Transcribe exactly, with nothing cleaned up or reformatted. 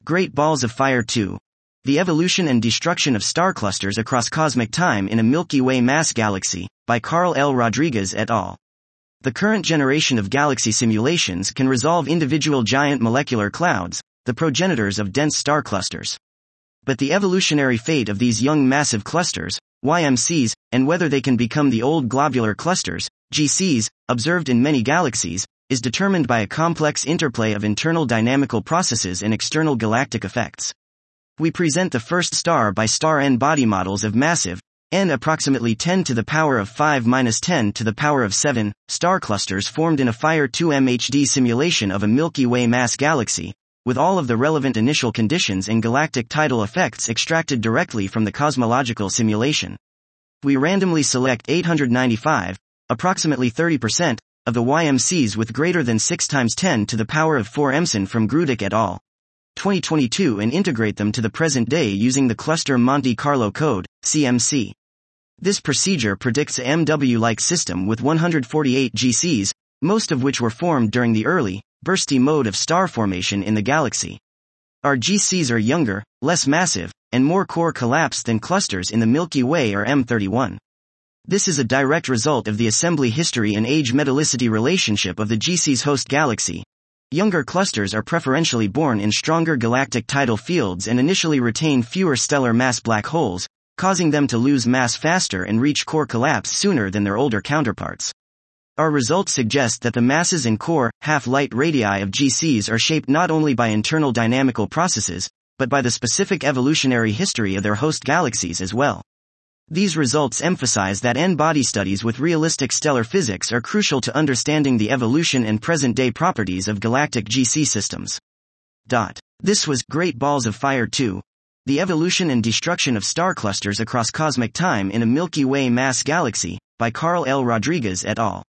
Great Balls of Fire two. The Evolution and Destruction of Star Clusters Across Cosmic Time in a Milky Way Mass Galaxy, by Carl L. Rodriguez et al. The current generation of galaxy simulations can resolve individual giant molecular clouds, the progenitors of dense star clusters. But the evolutionary fate of these young massive clusters, Y M Cs, and whether they can become the old globular clusters, G Cs, observed in many galaxies, is determined by a complex interplay of internal dynamical processes and external galactic effects. We present the first star-by-star N-body models of massive, N approximately ten to the power of five minus ten to the power of seven, star clusters formed in a Fire two M H D simulation of a Milky Way mass galaxy, with all of the relevant initial conditions and galactic tidal effects extracted directly from the cosmological simulation. We randomly select eight hundred ninety-five, approximately thirty percent, of the Y M Cs with greater than six times ten to the power of four Emson from Grudik et al. twenty twenty-two and integrate them to the present day using the Cluster Monte Carlo Code, C M C. This procedure predicts a M W-like system with one hundred forty-eight G Cs, most of which were formed during the early, bursty mode of star formation in the galaxy. Our G Cs are younger, less massive, and more core collapsed than clusters in the Milky Way or M thirty-one. This is a direct result of the assembly history and age metallicity relationship of the G C's host galaxy. Younger clusters are preferentially born in stronger galactic tidal fields and initially retain fewer stellar mass black holes, causing them to lose mass faster and reach core collapse sooner than their older counterparts. Our results suggest that the masses and core, half-light radii of G Cs are shaped not only by internal dynamical processes, but by the specific evolutionary history of their host galaxies as well. These results emphasize that N-body studies with realistic stellar physics are crucial to understanding the evolution and present-day properties of galactic G C systems. Dot. This was Great Balls of Fire two. The Evolution and Destruction of Star Clusters Across Cosmic Time in a Milky Way Mass Galaxy, by Carl L. Rodriguez et al.